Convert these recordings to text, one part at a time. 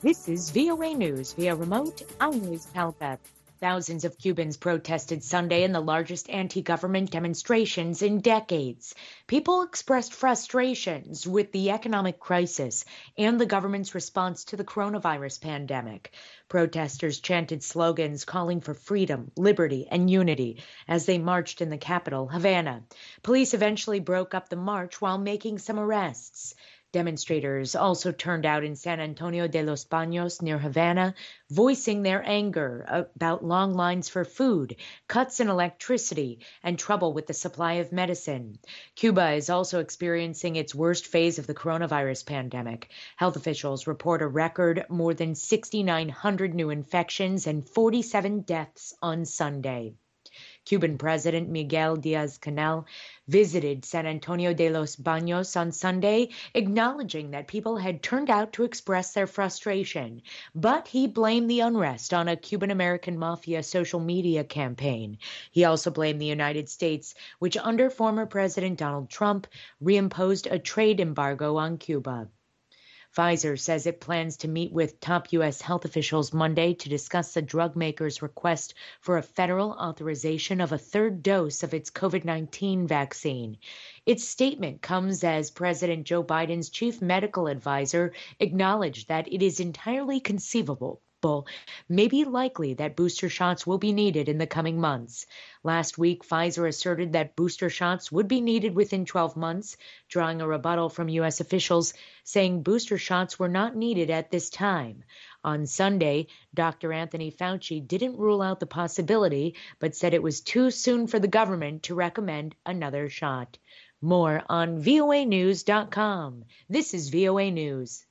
This is VOA News via remote. I'm Liz Palka. Thousands of Cubans protested Sunday in the largest anti-government demonstrations in decades. People expressed frustrations with the economic crisis and the government's response to the coronavirus pandemic. Protesters chanted slogans calling for freedom, liberty, and unity as they marched in the capital, Havana. Police eventually broke up the march while making some arrests. Demonstrators also turned out in San Antonio de los Baños near Havana, voicing their anger about long lines for food, cuts in electricity, and trouble with the supply of medicine. Cuba is also experiencing its worst phase of the coronavirus pandemic. Health officials report a record more than 6,900 new infections and 47 deaths on Sunday. Cuban President Miguel Diaz-Canel visited San Antonio de los Baños on Sunday, acknowledging that people had turned out to express their frustration. But he blamed the unrest on a Cuban-American mafia social media campaign. He also blamed the United States, which under former President Donald Trump reimposed a trade embargo on Cuba. Pfizer says it plans to meet with top U.S. health officials Monday to discuss the drug maker's request for a federal authorization of a third dose of its COVID-19 vaccine. Its statement comes as President Joe Biden's chief medical advisor acknowledged that it is entirely conceivable, maybe likely, that booster shots will be needed in the coming months. Last week, Pfizer asserted that booster shots would be needed within 12 months, drawing a rebuttal from U.S. officials saying booster shots were not needed at this time. On Sunday, Dr. Anthony Fauci didn't rule out the possibility, but said it was too soon for the government to recommend another shot. More on voanews.com. This is VOA News.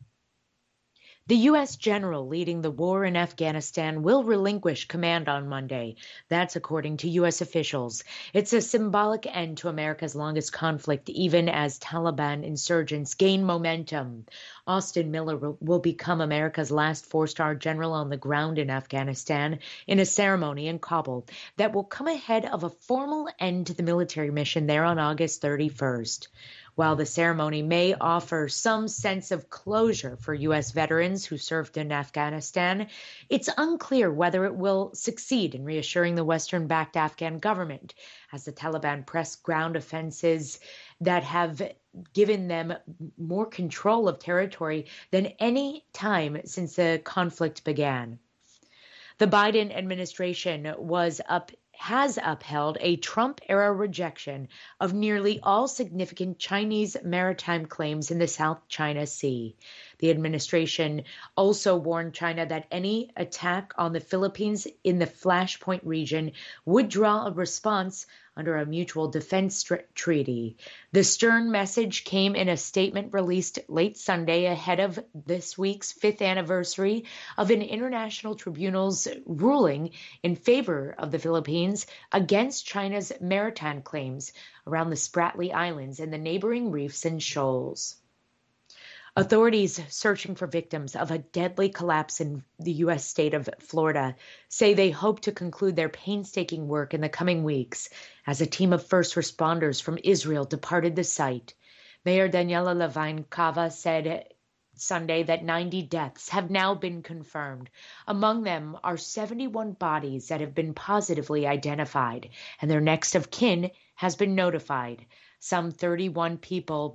The U.S. general leading the war in Afghanistan will relinquish command on Monday. That's according to U.S. officials. It's a symbolic end to America's longest conflict, even as Taliban insurgents gain momentum. Austin Miller will become America's last four-star general on the ground in Afghanistan in a ceremony in Kabul that will come ahead of a formal end to the military mission there on August 31st. While the ceremony may offer some sense of closure for U.S. veterans who served in Afghanistan, it's unclear whether it will succeed in reassuring the Western-backed Afghan government, as the Taliban press ground offenses that have given them more control of territory than any time since the conflict began. The Biden administration has upheld a Trump-era rejection of nearly all significant Chinese maritime claims in the South China Sea. The administration also warned China that any attack on the Philippines in the Flashpoint region would draw a response under a mutual defense treaty. The stern message came in a statement released late Sunday ahead of this week's 5th anniversary of an international tribunal's ruling in favor of the Philippines against China's maritime claims around the Spratly Islands and the neighboring reefs and shoals. Authorities searching for victims of a deadly collapse in the U.S. state of Florida say they hope to conclude their painstaking work in the coming weeks as a team of first responders from Israel departed the site. Mayor Daniela Levine Cava said Sunday that 90 deaths have now been confirmed. Among them are 71 bodies that have been positively identified, and their next of kin has been notified. Some 31 people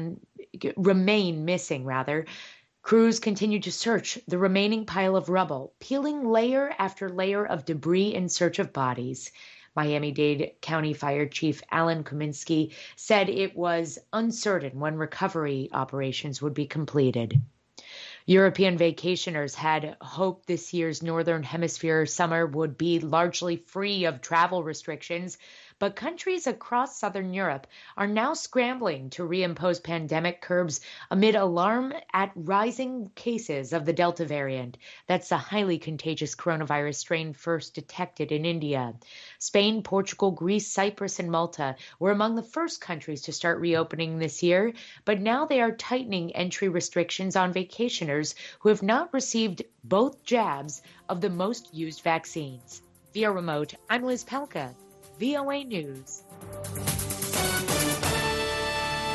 remain missing. Crews continue to search the remaining pile of rubble, peeling layer after layer of debris in search of bodies. Miami-Dade County Fire Chief Alan Kominski said it was uncertain when recovery operations would be completed. European vacationers had hoped this year's Northern Hemisphere summer would be largely free of travel restrictions, but countries across Southern Europe are now scrambling to reimpose pandemic curbs amid alarm at rising cases of the Delta variant. That's the highly contagious coronavirus strain first detected in India. Spain, Portugal, Greece, Cyprus, and Malta were among the first countries to start reopening this year, but now they are tightening entry restrictions on vacationers who have not received both jabs of the most used vaccines. Via remote, I'm Liz Palka, VOA News.